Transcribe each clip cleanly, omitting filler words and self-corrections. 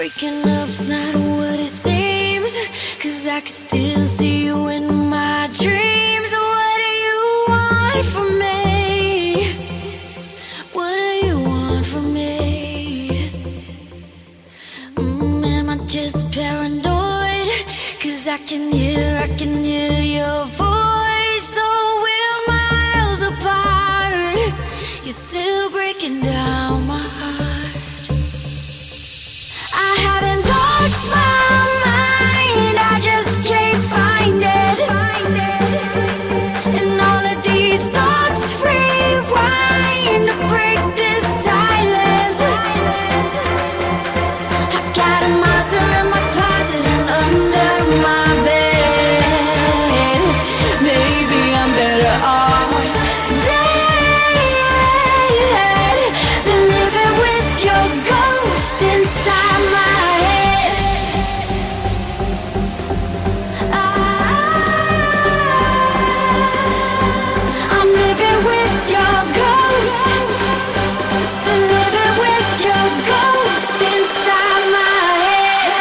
Breaking up's not what it seems, 'cause I can still see you in my dreams. What do you want from me? What do you want from me? Am I just paranoid? 'Cause I can hear your voice. Though we're miles apart, you're still breaking down my heart. I haven't lost my mind, I just can't find it. And all of these thoughts rewind to break this silence. I got a monster in my closet and under my bed. Maybe I'm better off dead than living with your ghost inside my head. I'm living with your ghost, living with your ghost inside my head.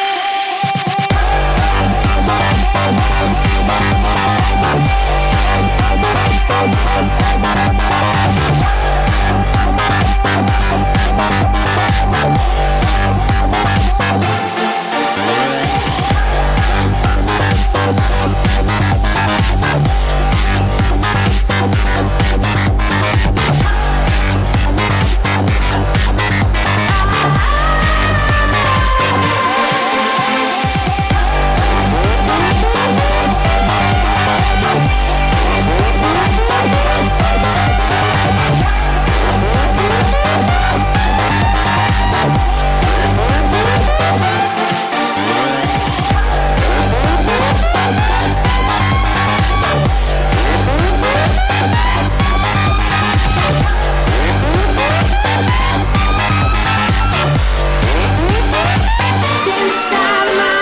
Inside my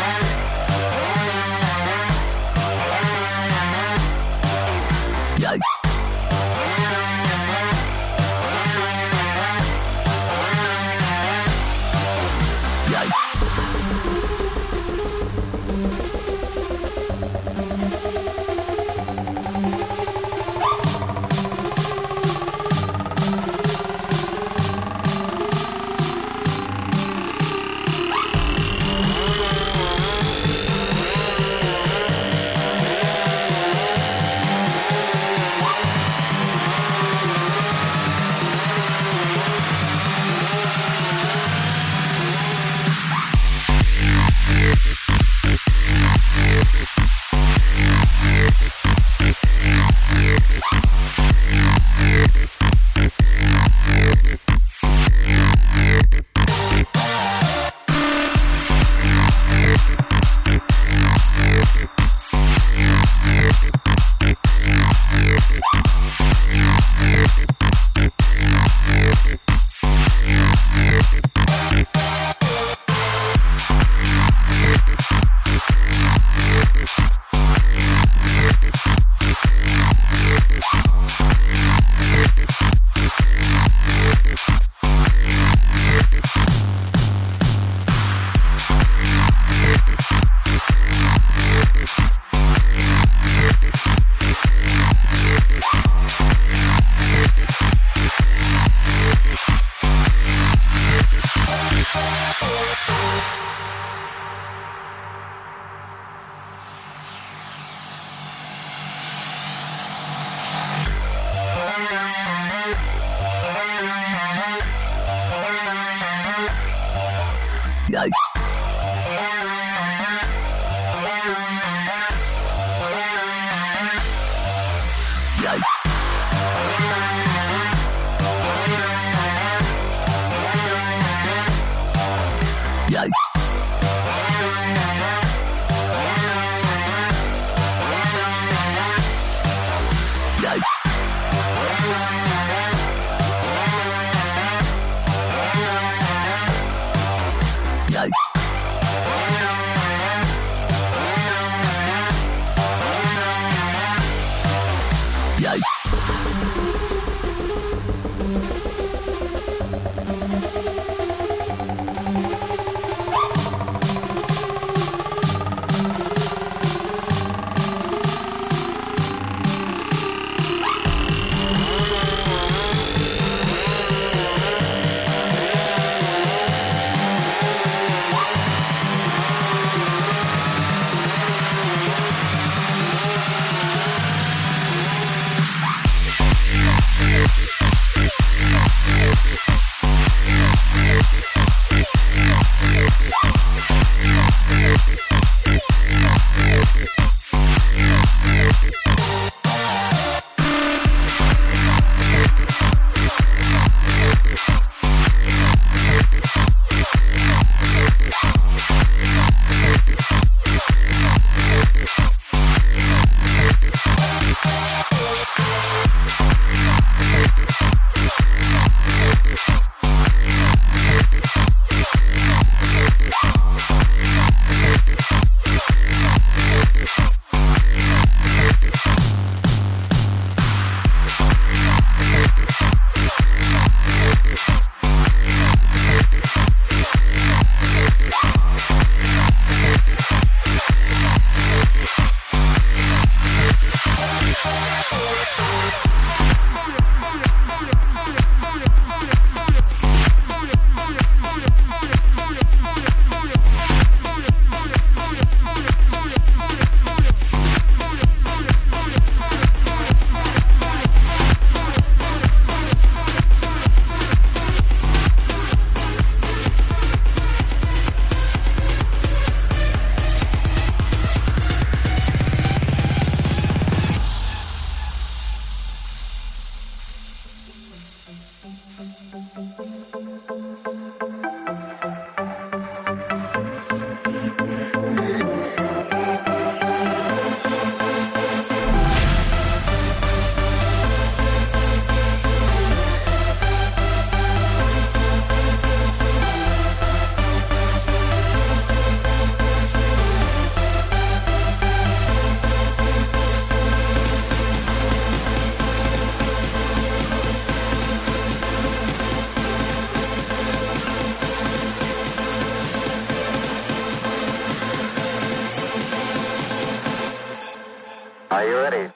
Yikes. Are you ready?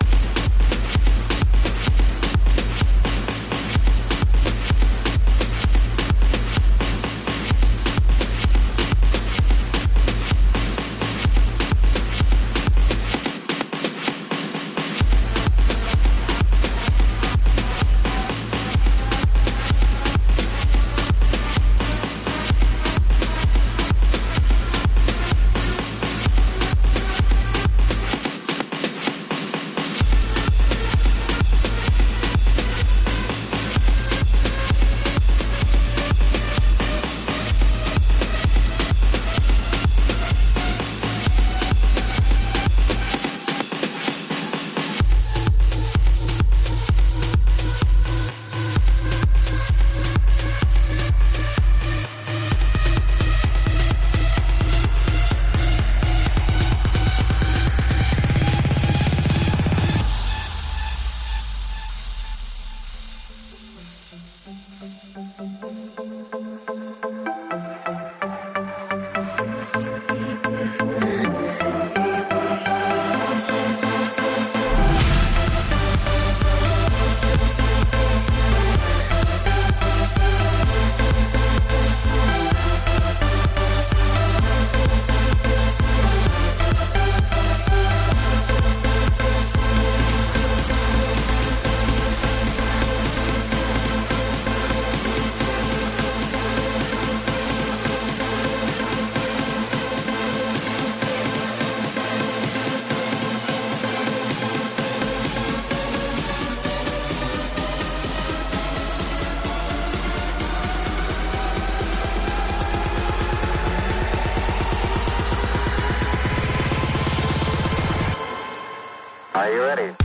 Are you ready?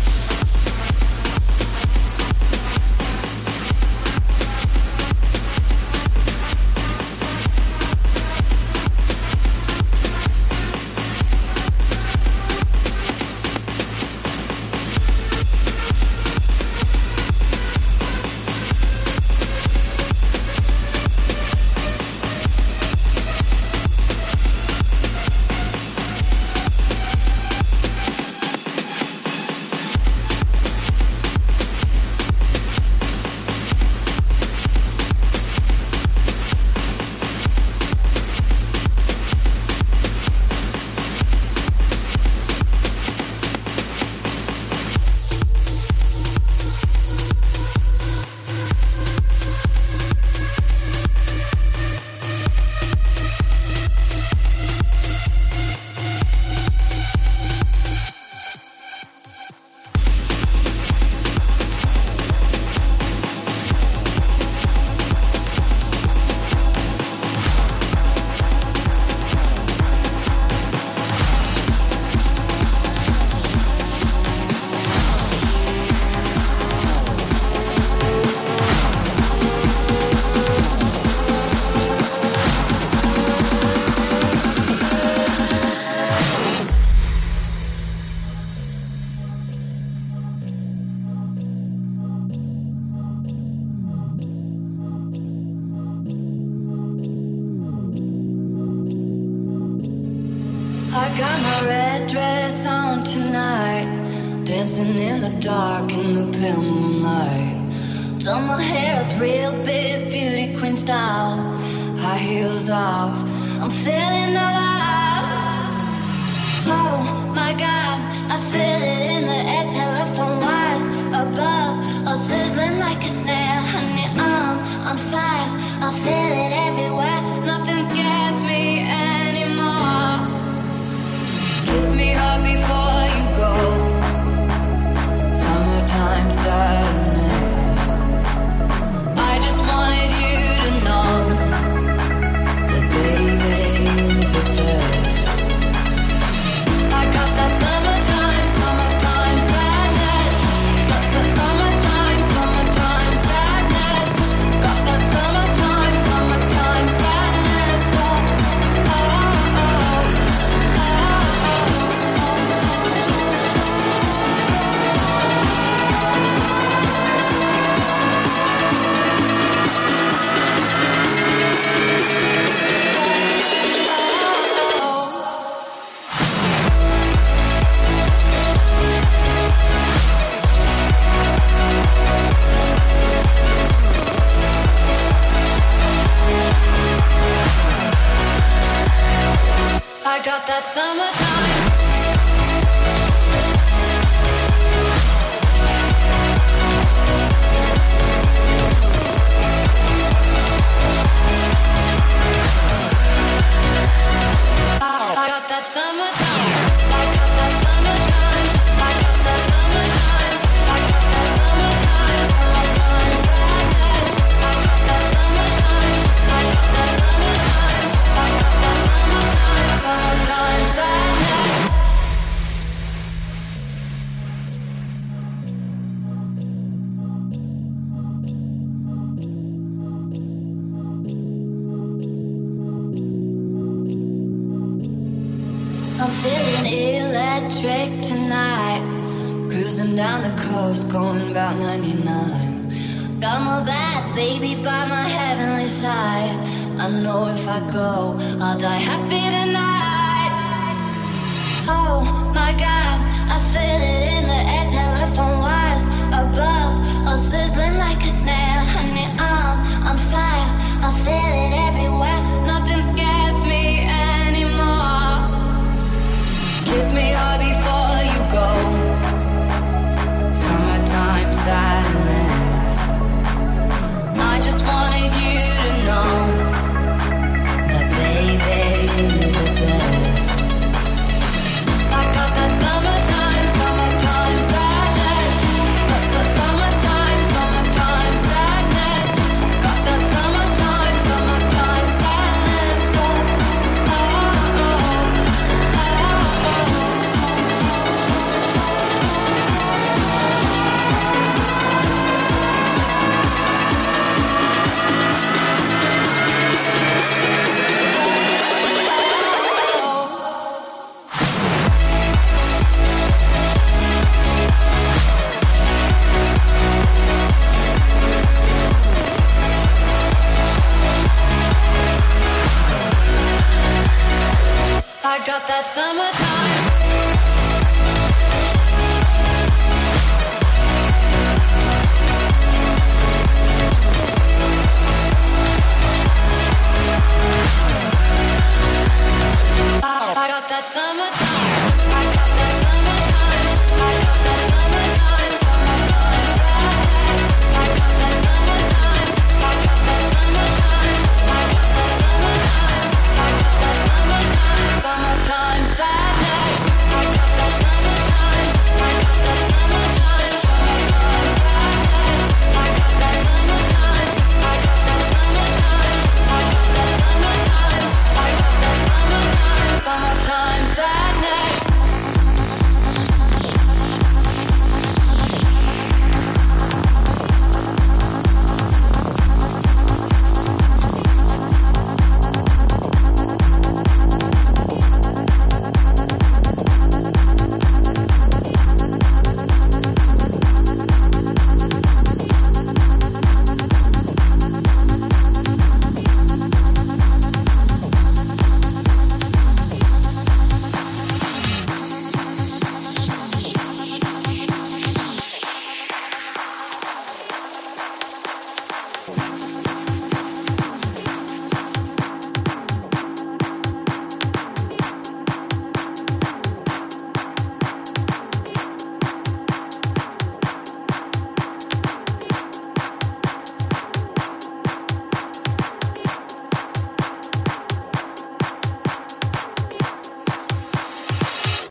I got my red dress on tonight, dancing in the dark in the pale moonlight. Done my hair up real big, beauty queen style, high heels off, I'm feeling alive. Oh my God, I feel it in the air, telephone wires above, all sizzling like a snare. Honey, I'm on fire, I feel it everywhere, nothing scares me anymore. Kiss me hard before you go. Summertime sadness. I just wanted you to know that baby, you're the best. I got that summertime sadness. Summertime sadness. Got that summertime sadness. Oh, oh, oh. I got that summertime. I got that summertime. I got that summertime. I got that summertime. I got that summertime. Summertime sadness. I got that summertime. I got that summertime. I got that summertime. Summertime sadness. I'm feeling electric tonight, cruising down the coast, going about 99. Got my bad baby by my heavenly side. I know if I go, I'll die happy tonight. Oh my God, I feel it in the air, telephone wires above, all sizzling like a snare. Honey, I'm on fire, I feel it everywhere, nothing scares me anymore. Kiss me hard before you go. Summertime sadness. I just wanted you to know that baby, you're the best. I got that summertime that summer